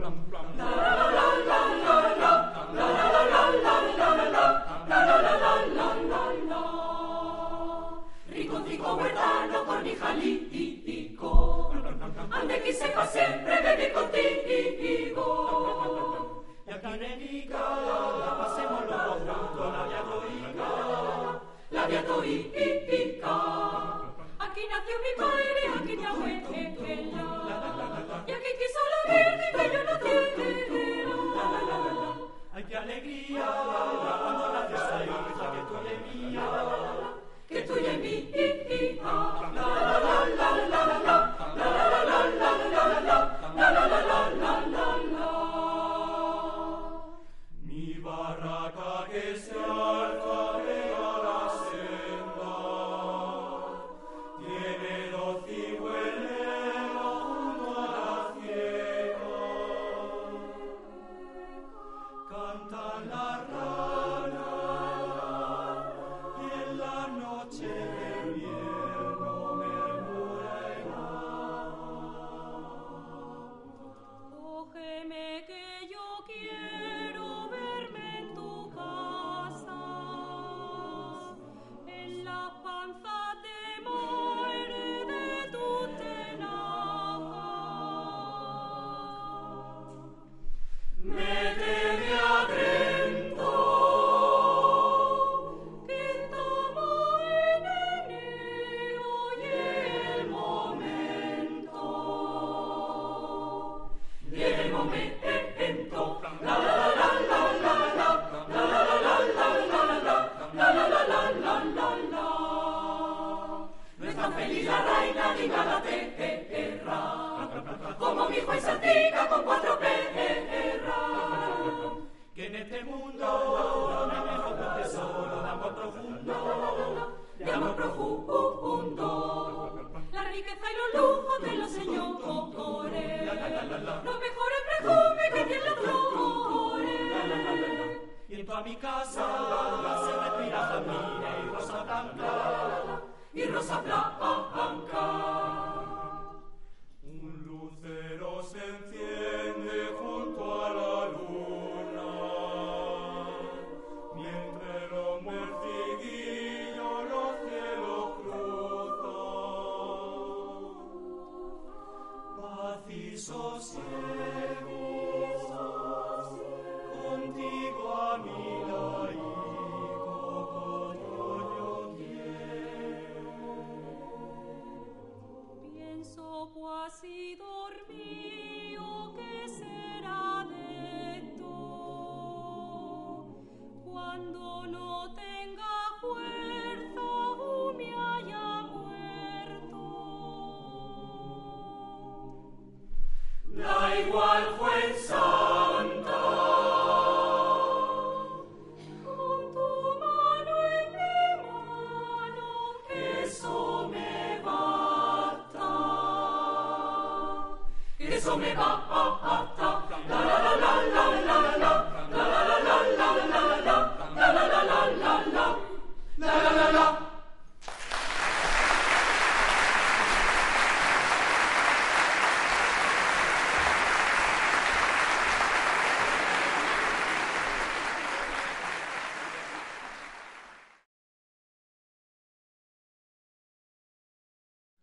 Rico, huertano, cornijalico, ande que sepa siempre beber contigo. Y aquí nenica, pasemos los dos juntos, la viatoica. Aquí nació mi padre, aquí mi abuela, y aquí quiso la virgen que yo no quiero. Ay, qué alegría, cuando la fiesta hija, que tú eres mía, que tú eres mi hija. Mi barraca que se alza pega la senda, tiene 2 cigüeños junto a la ciega. Cantan las ranas y en la noche de invierno murmura el mar. Cógeme que yo quiero verme en tu casa, en la panza te muere de tu tenaza. Méteme adentro, Que estamos en enero y el momento, no es tan feliz la reina de Inglaterra, como mi juez antica con 4 perras. que en este mundo no hay mejor tesoro de amor profundo, De amor profundo, la riqueza y los lujos de los señores, los mejores perfumes que tienen las flores. y en toda mi casa se respira jazmín y rosa blanca. Y rosa blanca. Un lucero se enciende junto a la luna, mientras los merciguillos los cielos cruzan. Paz y sosiego, contigo a mi laico, yo Pienso cuasi dormido que será de esto cuando no tenga fuerza o me haya muerto. Da igual, juez santa. Con tu mano en mi mano, que eso me basta. Eso me va